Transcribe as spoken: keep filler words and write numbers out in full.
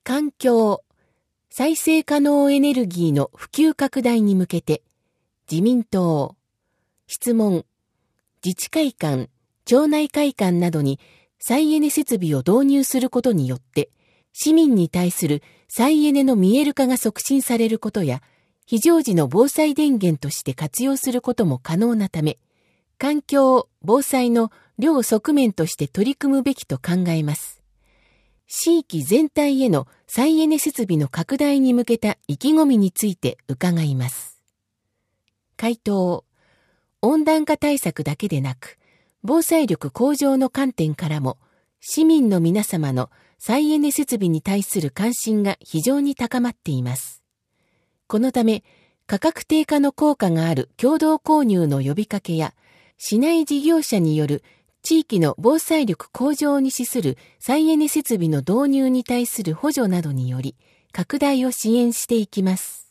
環境、再生可能エネルギーの普及拡大に向けて、自民党、質問、自治会館、町内会館などに再エネ設備を導入することによって、市民に対する再エネの見える化が促進されることや、非常時の防災電源として活用することも可能なため、環境、防災の両側面として取り組むべきと考えます。地域全体への再エネ設備の拡大に向けた意気込みについて伺います。回答、温暖化対策だけでなく、防災力向上の観点からも、市民の皆様の再エネ設備に対する関心が非常に高まっています。このため、価格低下の効果がある共同購入の呼びかけや、市内事業者による地域の防災力向上に資する再エネ設備の導入に対する補助などにより、拡大を支援していきます。